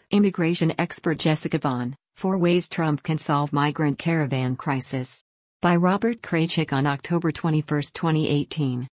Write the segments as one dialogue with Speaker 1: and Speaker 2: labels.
Speaker 1: Immigration expert Jessica Vaughn, 4 Ways Trump Can Solve Migrant Caravan Crisis. By Robert Kraychik on October 21, 2018.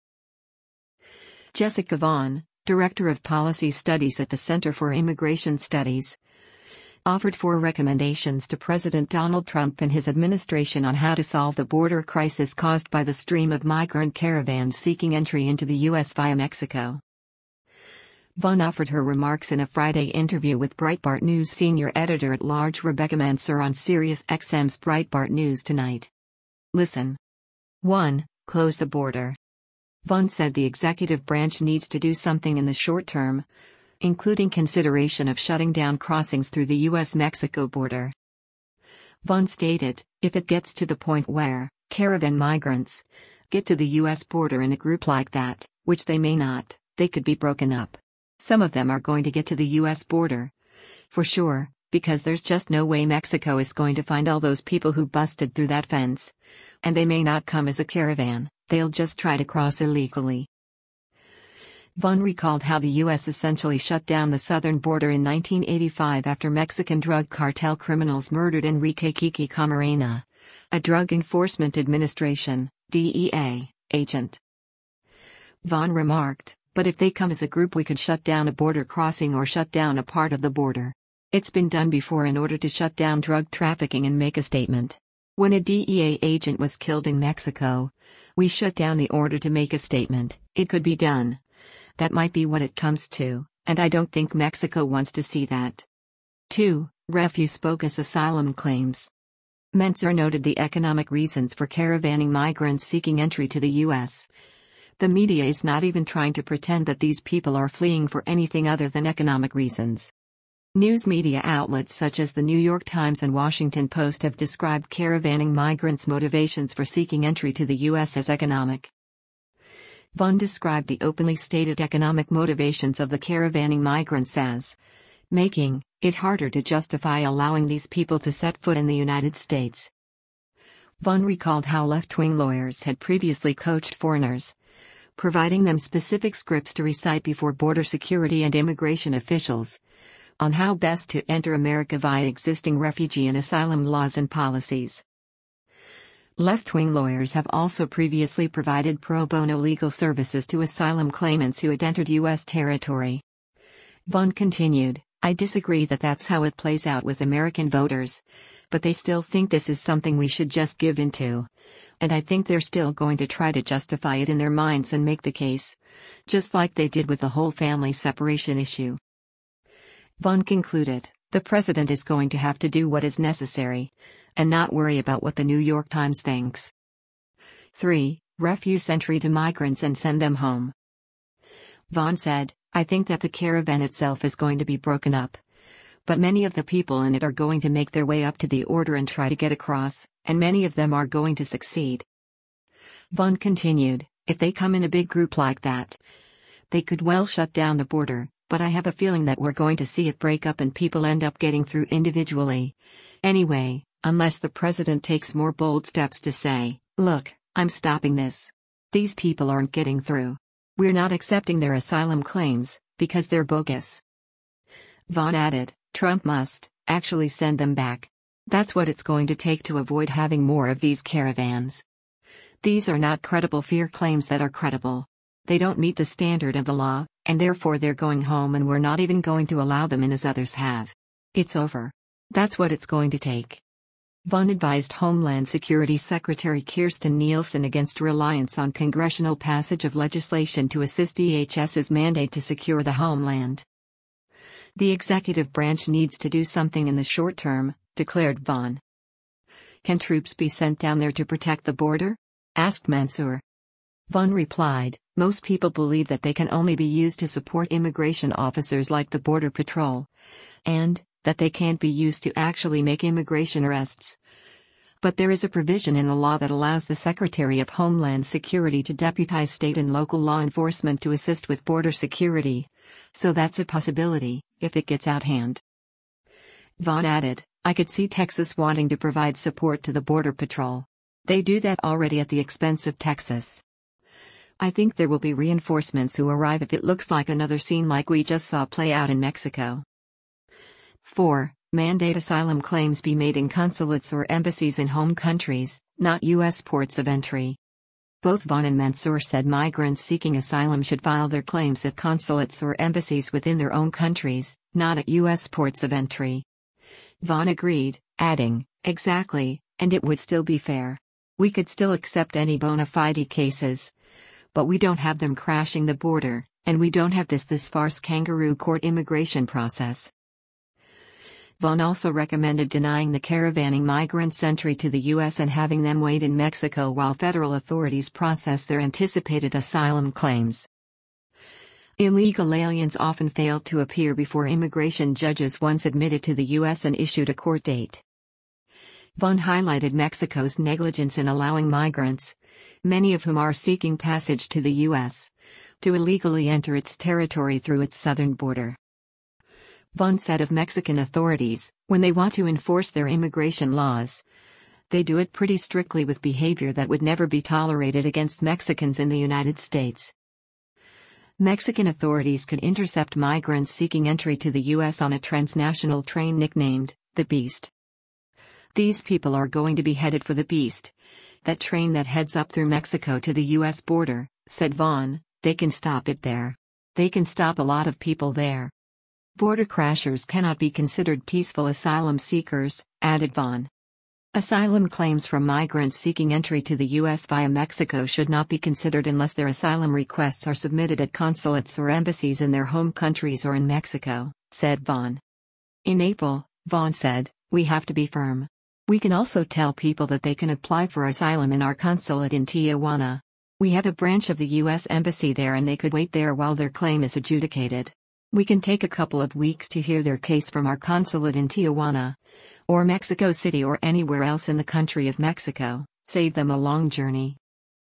Speaker 1: Jessica Vaughn, Director of Policy Studies at the Center for Immigration Studies, offered 4 recommendations to President Donald Trump and his administration on how to solve the border crisis caused by the stream of migrant caravans seeking entry into the U.S. via Mexico. Vaughn offered her remarks in a Friday interview with Breitbart News senior editor-at-large Rebecca Mansour on SiriusXM's Breitbart News Tonight. Listen. 1. Close the border. Vaughn said the executive branch needs to do something in the short term, including consideration of shutting down crossings through the U.S.-Mexico border. Vaughn stated, if it gets to the point where caravan migrants get to the U.S. border in a group like that, which they may not, they could be broken up. Some of them are going to get to the U.S. border. For sure, because there's just no way Mexico is going to find all those people who busted through that fence. And they may not come as a caravan, they'll just try to cross illegally. Vaughn recalled how the U.S. essentially shut down the southern border in 1985 after Mexican drug cartel criminals murdered Enrique Kiki Camarena, a Drug Enforcement Administration (DEA) agent. Vaughn remarked, but if they come as a group we could shut down a border crossing or shut down a part of the border. It's been done before in order to shut down drug trafficking and make a statement. When a DEA agent was killed in Mexico, we shut down the order to make a statement. It could be done. That might be what it comes to, and I don't think Mexico wants to see that. 2. Refugee-bogus asylum claims. Mansour noted the economic reasons for caravanning migrants seeking entry to the U.S. The media is not even trying to pretend that these people are fleeing for anything other than economic reasons. News media outlets such as the New York Times and Washington Post have described caravanning migrants' motivations for seeking entry to the U.S. as economic. Vaughn described the openly stated economic motivations of the caravanning migrants as making it harder to justify allowing these people to set foot in the United States. Vaughn recalled how left-wing lawyers had previously coached foreigners, providing them specific scripts to recite before border security and immigration officials, on how best to enter America via existing refugee and asylum laws and policies. Left-wing lawyers have also previously provided pro bono legal services to asylum claimants who had entered U.S. territory. Vaughn continued, I disagree that that's how it plays out with American voters, but they still think this is something we should just give into. And I think they're still going to try to justify it in their minds and make the case, just like they did with the whole family separation issue. Vaughn concluded, the president is going to have to do what is necessary, and not worry about what the New York Times thinks. 3. Refuse entry to migrants and send them home. Vaughn said, I think that the caravan itself is going to be broken up. But many of the people in it are going to make their way up to the border and try to get across, and many of them are going to succeed. Vaughn continued, if they come in a big group like that, they could well shut down the border, but I have a feeling that we're going to see it break up and people end up getting through individually. Anyway, unless the president takes more bold steps to say, look, I'm stopping this. These people aren't getting through. We're not accepting their asylum claims, because they're bogus. Vaughn added, Trump must actually send them back. That's what it's going to take to avoid having more of these caravans. These are not credible fear claims that are credible. They don't meet the standard of the law, and therefore they're going home and we're not even going to allow them in as others have. It's over. That's what it's going to take. Vaughn advised Homeland Security Secretary Kirstjen Nielsen against reliance on congressional passage of legislation to assist DHS's mandate to secure the homeland. The executive branch needs to do something in the short term, declared Vaughn. Can troops be sent down there to protect the border? Asked Mansour. Vaughn replied, most people believe that they can only be used to support immigration officers like the Border Patrol, and that they can't be used to actually make immigration arrests. But there is a provision in the law that allows the Secretary of Homeland Security to deputize state and local law enforcement to assist with border security, so that's a possibility, if it gets out of hand. Vaughn added, I could see Texas wanting to provide support to the Border Patrol. They do that already at the expense of Texas. I think there will be reinforcements who arrive if it looks like another scene like we just saw play out in Mexico. 4. Mandate asylum claims be made in consulates or embassies in home countries, not U.S. ports of entry. Both Vaughan and Mansour said migrants seeking asylum should file their claims at consulates or embassies within their own countries, not at U.S. ports of entry. Vaughan agreed, adding, "Exactly, and it would still be fair. We could still accept any bona fide cases. But we don't have them crashing the border, and we don't have this farce kangaroo court immigration process." Vaughan also recommended denying the caravanning migrants entry to the U.S. and having them wait in Mexico while federal authorities process their anticipated asylum claims. Illegal aliens often failed to appear before immigration judges once admitted to the U.S. and issued a court date. Vaughan highlighted Mexico's negligence in allowing migrants, many of whom are seeking passage to the U.S., to illegally enter its territory through its southern border. Vaughan said of Mexican authorities, when they want to enforce their immigration laws, they do it pretty strictly with behavior that would never be tolerated against Mexicans in the United States. Mexican authorities could intercept migrants seeking entry to the U.S. on a transnational train nicknamed the Beast. These people are going to be headed for the Beast, that train that heads up through Mexico to the U.S. border, said Vaughan. They can stop it there. They can stop a lot of people there. Border crashers cannot be considered peaceful asylum seekers, added Vaughan. Asylum claims from migrants seeking entry to the U.S. via Mexico should not be considered unless their asylum requests are submitted at consulates or embassies in their home countries or in Mexico, said Vaughan. In April, Vaughan said, "We have to be firm. We can also tell people that they can apply for asylum in our consulate in Tijuana. We have a branch of the U.S. Embassy there and they could wait there while their claim is adjudicated. We can take a couple of weeks to hear their case from our consulate in Tijuana, or Mexico City or anywhere else in the country of Mexico, save them a long journey."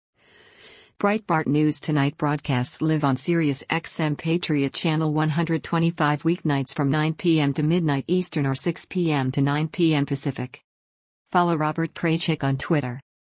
Speaker 1: Breitbart News Tonight broadcasts live on Sirius XM Patriot Channel 125 weeknights from 9 p.m. to midnight Eastern or 6 p.m. to 9 p.m. Pacific. Follow Robert Kraychik on Twitter.